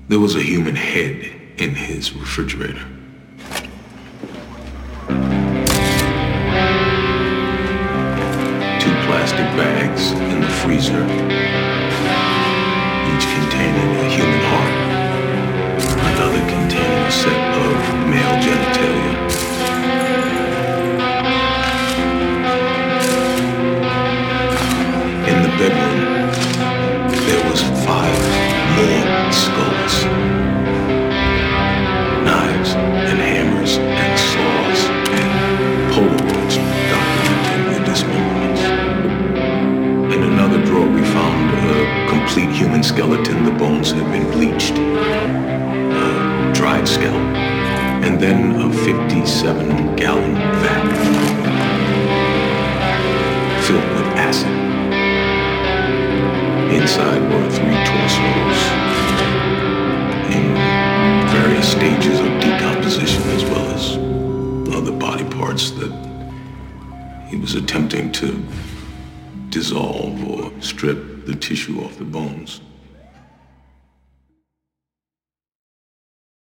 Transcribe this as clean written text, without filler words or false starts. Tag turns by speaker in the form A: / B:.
A: There was a human head in his refrigerator. Two plastic bags in the freezer, each containing a human heart, another containing a set of male genitalia. In the bedroom, there was 5 more skulls. Knives and hammers and saws and Polaroids documenting the dismemberments. In another drawer we found a complete human skeleton. The bones had been bleached. A dried scalp. And then a 57-gallon vat filled with acid. Inside were 3 torsos in various stages of decomposition, as well as other body parts that he was attempting to dissolve or strip the tissue off the bones.